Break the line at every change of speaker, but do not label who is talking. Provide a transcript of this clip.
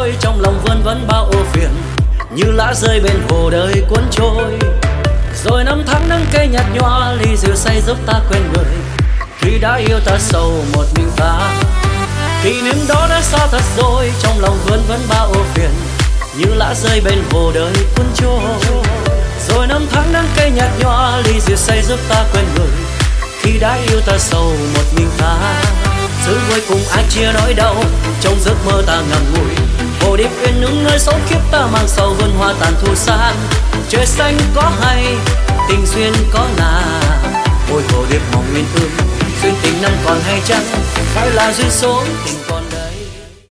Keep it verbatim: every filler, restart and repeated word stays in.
dối, trong lòng vươn vấn bao ưu phiền, như lá rơi bên hồ đời cuốn trôi. Rồi năm tháng nắng cây nhạt nhòa, ly rượu say giúp ta quên người. Khi đã yêu ta sầu một mình ta, kỷ niệm đó đã xa thật rồi, trong lòng vươn vấn bao ưu phiền, như lá rơi bên hồ đời cuốn trôi. Rồi năm tháng nắng cây nhạt nhòa, ly rượu say giúp ta quên người. Khi đã yêu ta sầu một mình ta, giữ cuối cùng ai chia nỗi đau, trong giấc mơ ta ngậm ngùi. Hồ điệp uyên ương nơi số kiếp ta mang sầu vườn hoa tàn thu san. Trời xanh có hay, tình duyên có ngà, ôi hồ điệp mong nguyên ương, duyên tình nan còn hay chăng, hay là duyên số tình còn.